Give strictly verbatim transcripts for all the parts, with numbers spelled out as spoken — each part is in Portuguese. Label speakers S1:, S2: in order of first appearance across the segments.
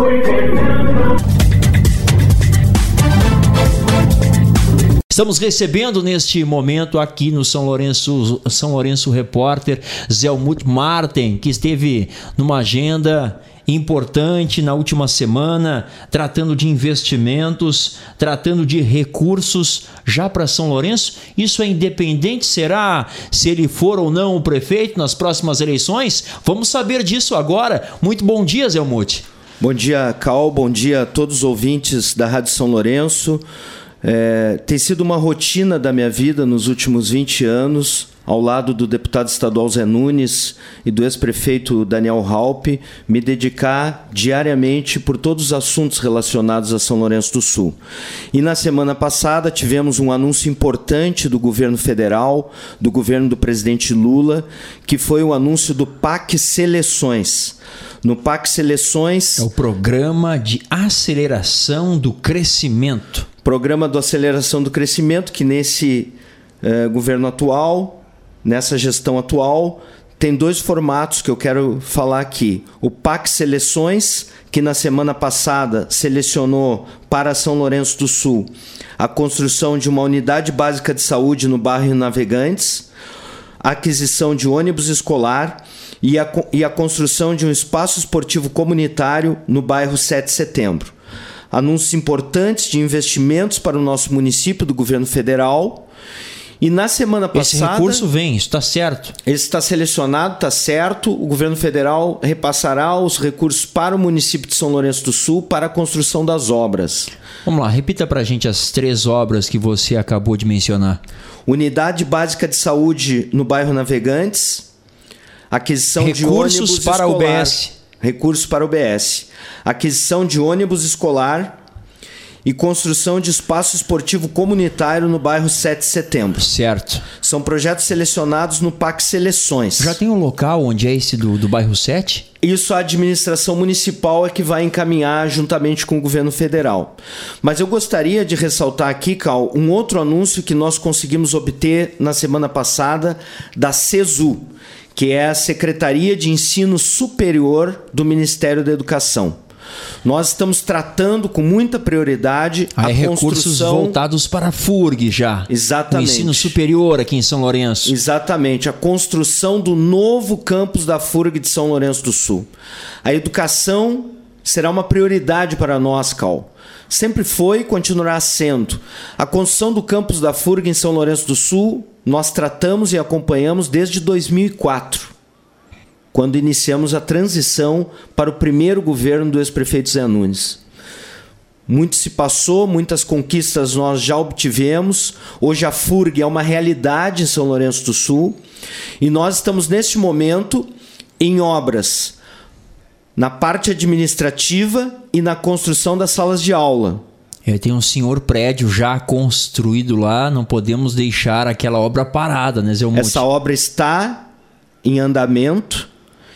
S1: Estamos recebendo neste momento aqui no São Lourenço, São Lourenço Repórter, Zelmuth Marten, que esteve numa agenda importante na última semana, tratando de investimentos, tratando de recursos já para São Lourenço. Isso é independente, será, se ele for ou não o prefeito nas próximas eleições? Vamos saber disso agora. Muito bom dia, Zelmuth.
S2: Bom dia, Cal. Bom dia a todos os ouvintes da Rádio São Lourenço. É, tem sido uma rotina da minha vida nos últimos vinte anos, ao lado do deputado estadual Zé Nunes e do ex-prefeito Daniel Halpe, me dedicar diariamente por todos os assuntos relacionados a São Lourenço do Sul. E na semana passada tivemos um anúncio importante do governo federal, do governo do presidente Lula, que foi o anúncio do P A C Seleções. No P A C Seleções...
S1: É o Programa de Aceleração do Crescimento.
S2: Programa de Aceleração do Crescimento, que nesse eh, governo atual, nessa gestão atual, tem dois formatos que eu quero falar aqui. O P A C Seleções, que na semana passada selecionou para São Lourenço do Sul a construção de uma unidade básica de saúde no bairro Navegantes, a aquisição de ônibus escolar e a, e a construção de um espaço esportivo comunitário no bairro sete de setembro. Anúncios importantes de investimentos para o nosso município do governo federal. E na semana passada...
S1: Esse recurso vem, isso está certo?
S2: Ele está selecionado, está certo. O governo federal repassará os recursos para o município de São Lourenço do Sul para a construção das obras.
S1: Vamos lá, repita para a gente as três obras que você acabou de mencionar.
S2: Unidade Básica de Saúde no bairro Navegantes. Aquisição
S1: recursos
S2: de ônibus
S1: para
S2: escolar.
S1: o B S.
S2: Recursos para o B S. Aquisição de ônibus escolar e construção de espaço esportivo comunitário no bairro sete de setembro.
S1: Certo.
S2: São projetos selecionados no P A C Seleções.
S1: Já tem um local onde é esse do, do bairro sete?
S2: Isso a administração municipal é que vai encaminhar juntamente com o governo federal. Mas eu gostaria de ressaltar aqui, Cal, um outro anúncio que nós conseguimos obter na semana passada da SESU, que é a Secretaria de Ensino Superior do Ministério da Educação. Nós estamos tratando com muita prioridade
S1: ah,
S2: a
S1: é
S2: construção...
S1: recursos voltados para a F U R G já.
S2: Exatamente.
S1: O ensino superior aqui em São Lourenço.
S2: Exatamente. A construção do novo campus da F U R G de São Lourenço do Sul. A educação será uma prioridade para nós, Cal. Sempre foi e continuará sendo. A construção do campus da F U R G em São Lourenço do Sul, nós tratamos e acompanhamos desde dois mil e quatro, quando iniciamos a transição para o primeiro governo do ex-prefeito Zé Nunes. Muito se passou, muitas conquistas nós já obtivemos. Hoje a F U R G é uma realidade em São Lourenço do Sul e nós estamos neste momento em obras na parte administrativa e na construção das salas de aula.
S1: É, tem um senhor prédio já construído lá, não podemos deixar aquela obra parada, né, Zelmuth?
S2: Essa obra está em andamento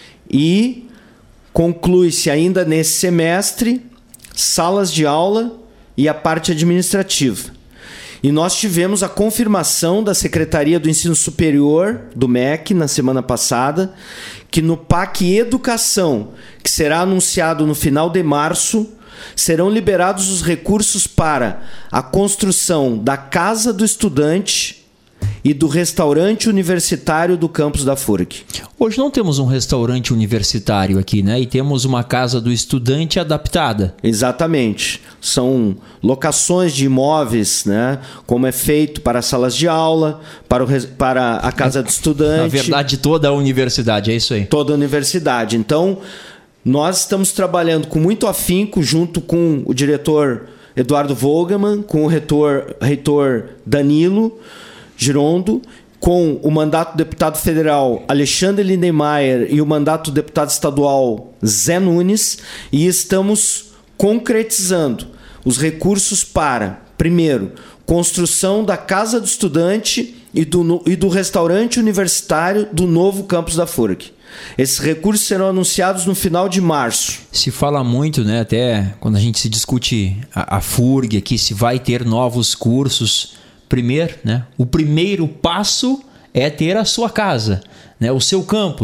S2: e conclui-se ainda nesse semestre salas de aula e a parte administrativa. E nós tivemos a confirmação da Secretaria do Ensino Superior, do M E C, na semana passada, que no P A C Educação, que será anunciado no final de março, serão liberados os recursos para a construção da Casa do Estudante e do restaurante universitário do campus da F U R G.
S1: Hoje não temos um restaurante universitário aqui, né? E temos uma Casa do Estudante adaptada.
S2: Exatamente. São locações de imóveis, né? Como é feito para salas de aula, para, o, para a Casa do Estudante.
S1: Na verdade, toda a universidade, é isso aí.
S2: Toda a universidade. Então, nós estamos trabalhando com muito afinco, junto com o diretor Eduardo Vogelmann, com o reitor, reitor Danilo Girondo, com o mandato do deputado federal Alexandre Lindenmayer e o mandato do deputado estadual Zé Nunes, e estamos concretizando os recursos para, primeiro, construção da Casa do Estudante e do, e do restaurante universitário do novo campus da F U R G. Esses recursos serão anunciados no final de março.
S1: Se fala muito, né, até quando a gente se discute a, a F U R G aqui, se vai ter novos cursos. Primeiro, né, o primeiro passo é ter a sua casa, né, o seu campus.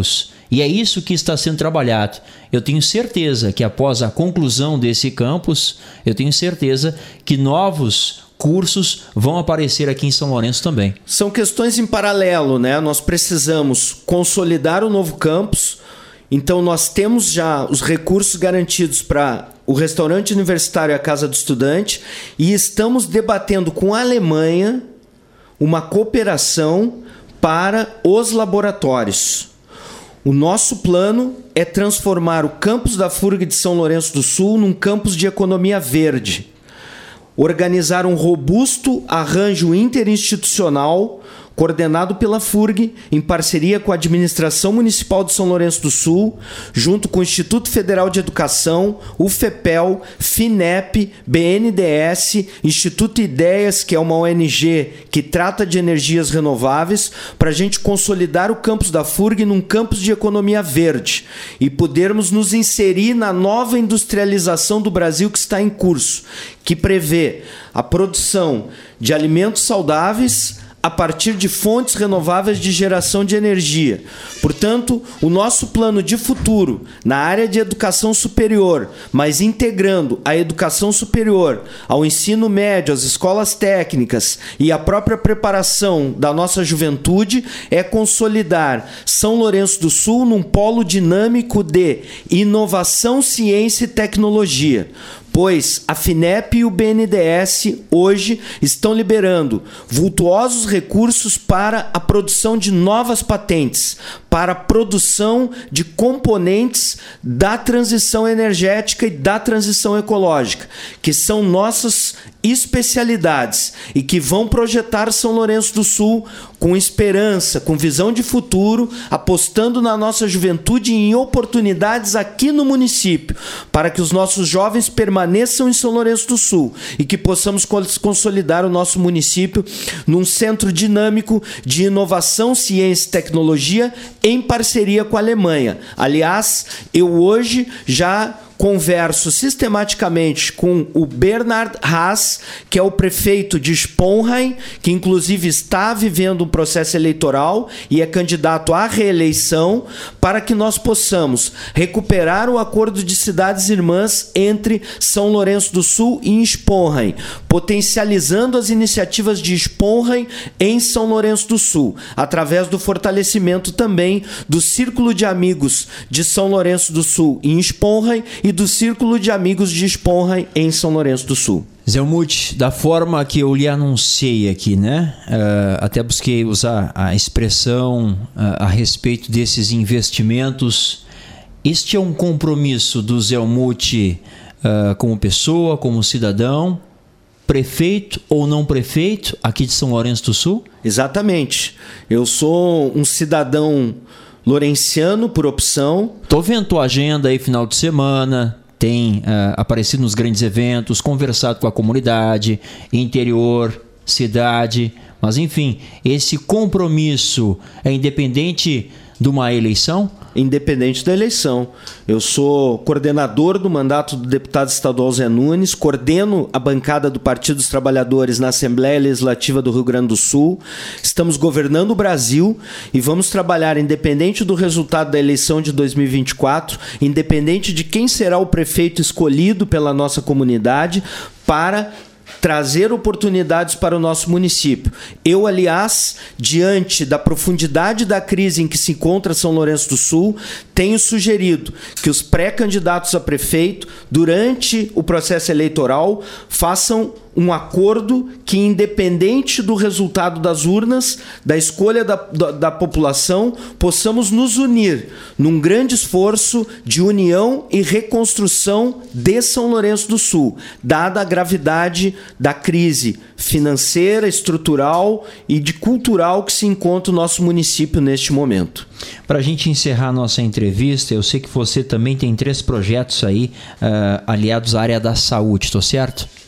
S1: E é isso que está sendo trabalhado. Eu tenho certeza que após a conclusão desse campus, eu tenho certeza que novos cursos vão aparecer aqui em São Lourenço também.
S2: São questões em paralelo, né? Nós precisamos consolidar o novo campus. Então nós temos já os recursos garantidos para o restaurante universitário e a Casa do Estudante e estamos debatendo com a Alemanha uma cooperação para os laboratórios. O nosso plano é transformar o campus da F U R G de São Lourenço do Sul num campus de economia verde. Organizar um robusto arranjo interinstitucional coordenado pela F U R G, em parceria com a Administração Municipal de São Lourenço do Sul, junto com o Instituto Federal de Educação, o FEPEL, FINEP, B N D E S, Instituto Ideias, que é uma O N G que trata de energias renováveis, para a gente consolidar o campus da F U R G num campus de economia verde e podermos nos inserir na nova industrialização do Brasil que está em curso, que prevê a produção de alimentos saudáveis a partir de fontes renováveis de geração de energia. Portanto, o nosso plano de futuro na área de educação superior, mas integrando a educação superior ao ensino médio, às escolas técnicas e à própria preparação da nossa juventude, é consolidar São Lourenço do Sul num polo dinâmico de inovação, ciência e tecnologia. Pois a FINEP e o B N D E S hoje estão liberando vultuosos recursos para a produção de novas patentes, para a produção de componentes da transição energética e da transição ecológica, que são nossas especialidades e que vão projetar São Lourenço do Sul com esperança, com visão de futuro, apostando na nossa juventude e em oportunidades aqui no município, para que os nossos jovens permaneçam em São Lourenço do Sul e que possamos consolidar o nosso município num centro dinâmico de inovação, ciência e tecnologia em parceria com a Alemanha. Aliás, eu hoje já converso sistematicamente com o Bernhard Haas, que é o prefeito de Sponheim, que inclusive está vivendo um processo eleitoral e é candidato à reeleição, para que nós possamos recuperar o acordo de cidades irmãs entre São Lourenço do Sul e Sponheim, potencializando as iniciativas de Sponheim em São Lourenço do Sul, através do fortalecimento também do Círculo de Amigos de São Lourenço do Sul em Sponheim e do Círculo de Amigos de Sponheim em São Lourenço do Sul.
S1: Zelmuth, da forma que eu lhe anunciei aqui, né? Uh, até busquei usar a expressão uh, a respeito desses investimentos. Este é um compromisso do Zelmuth uh, como pessoa, como cidadão, prefeito ou não prefeito aqui de São Lourenço do Sul?
S2: Exatamente. Eu sou um cidadão lourenciano por opção.
S1: Tô vendo tua agenda aí final de semana, tem uh, aparecido nos grandes eventos, conversado com a comunidade, interior, cidade, mas enfim, esse compromisso é independente de uma eleição?
S2: Independente da eleição. Eu sou coordenador do mandato do deputado estadual Zé Nunes, coordeno a bancada do Partido dos Trabalhadores na Assembleia Legislativa do Rio Grande do Sul. Estamos governando o Brasil e vamos trabalhar independente do resultado da eleição de dois mil e vinte e quatro, independente de quem será o prefeito escolhido pela nossa comunidade, para trazer oportunidades para o nosso município. Eu, aliás, diante da profundidade da crise em que se encontra São Lourenço do Sul, tenho sugerido que os pré-candidatos a prefeito, durante o processo eleitoral, façam um acordo que, independente do resultado das urnas, da escolha da, da, da população, possamos nos unir num grande esforço de união e reconstrução de São Lourenço do Sul, dada a gravidade da crise financeira, estrutural e de cultural que se encontra o nosso município neste momento.
S1: Para a gente encerrar a nossa entrevista, eu sei que você também tem três projetos aí uh, aliados à área da saúde, estou certo?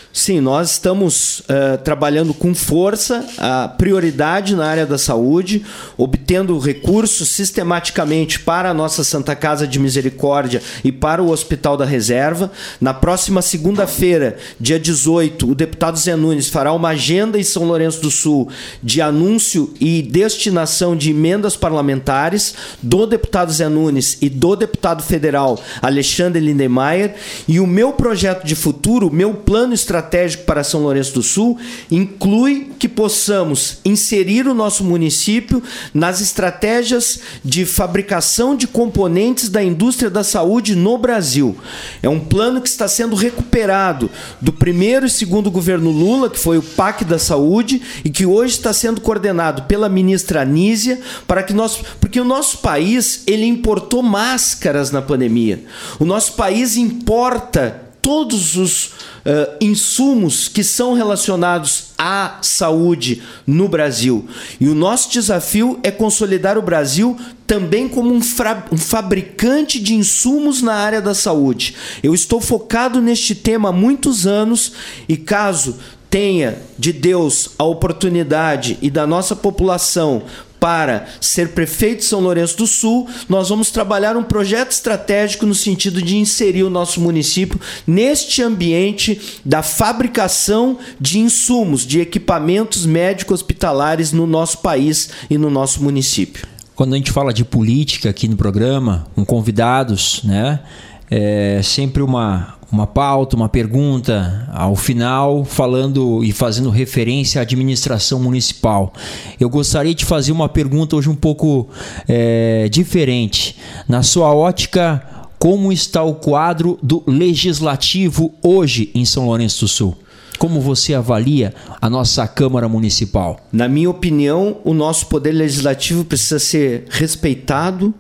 S2: Sim, nós estamos uh, trabalhando com força, a prioridade na área da saúde, obtendo recursos sistematicamente para a nossa Santa Casa de Misericórdia e para o Hospital da Reserva. Na próxima segunda-feira, dia dezoito, o deputado Zé Nunes fará uma agenda em São Lourenço do Sul de anúncio e destinação de emendas parlamentares do deputado Zé Nunes e do deputado federal Alexandre Lindemeyer. E o meu projeto de futuro, o meu plano estratégico estratégico para São Lourenço do Sul inclui que possamos inserir o nosso município nas estratégias de fabricação de componentes da indústria da saúde no Brasil. É um plano que está sendo recuperado do primeiro e segundo governo Lula, que foi o P A C da Saúde, e que hoje está sendo coordenado pela ministra Anísia, para que nós, porque o nosso país ele importou máscaras na pandemia. O nosso país importa todos os uh, insumos que são relacionados à saúde no Brasil. E o nosso desafio é consolidar o Brasil também como um, fra- um fabricante de insumos na área da saúde. Eu estou focado neste tema há muitos anos e caso tenha de Deus a oportunidade e da nossa população para ser prefeito de São Lourenço do Sul, nós vamos trabalhar um projeto estratégico no sentido de inserir o nosso município neste ambiente da fabricação de insumos, de equipamentos médico-hospitalares no nosso país e no nosso município.
S1: Quando a gente fala de política aqui no programa, com convidados, né, é sempre uma... uma pauta, uma pergunta ao final, falando e fazendo referência à administração municipal. Eu gostaria de fazer uma pergunta hoje um pouco é, diferente. Na sua ótica, como está o quadro do Legislativo hoje em São Lourenço do Sul? Como você avalia a nossa Câmara Municipal?
S2: Na minha opinião, o nosso Poder Legislativo precisa ser respeitado,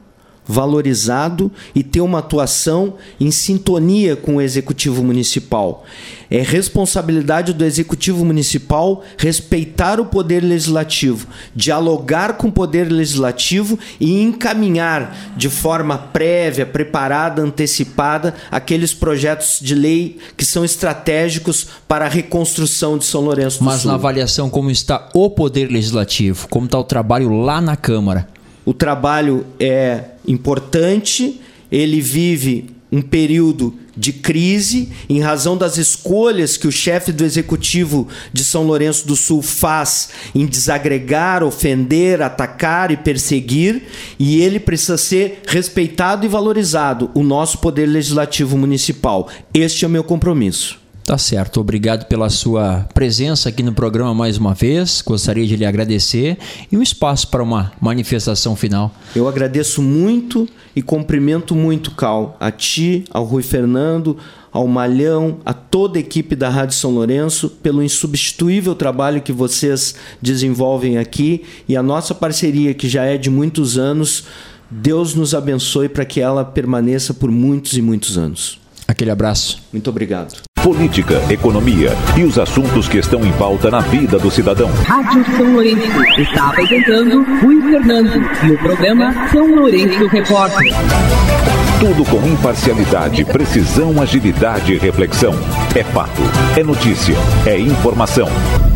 S2: valorizado e ter uma atuação em sintonia com o Executivo Municipal. É responsabilidade do Executivo Municipal respeitar o Poder Legislativo, dialogar com o Poder Legislativo e encaminhar de forma prévia, preparada, antecipada, aqueles projetos de lei que são estratégicos para a reconstrução de São Lourenço do Sul.
S1: Mas na avaliação, como está o Poder Legislativo? Como está o trabalho lá na Câmara?
S2: O trabalho é importante, ele vive um período de crise em razão das escolhas que o chefe do Executivo de São Lourenço do Sul faz em desagregar, ofender, atacar e perseguir, e ele precisa ser respeitado e valorizado, o nosso Poder Legislativo Municipal. Este é o meu compromisso.
S1: Tá certo, obrigado pela sua presença aqui no programa mais uma vez, gostaria de lhe agradecer e um espaço para uma manifestação final.
S2: Eu agradeço muito e cumprimento muito, Cal, a ti, ao Rui Fernando, ao Malhão, a toda a equipe da Rádio São Lourenço, pelo insubstituível trabalho que vocês desenvolvem aqui e a nossa parceria, que já é de muitos anos. Deus nos abençoe para que ela permaneça por muitos e muitos anos.
S1: Aquele abraço.
S2: Muito obrigado.
S3: Política, economia e os assuntos que estão em pauta na vida do cidadão.
S4: Rádio São Lourenço está apresentando Rui Fernando e o programa São Lourenço Repórter.
S3: Tudo com imparcialidade, precisão, agilidade e reflexão. É fato, é notícia, é informação.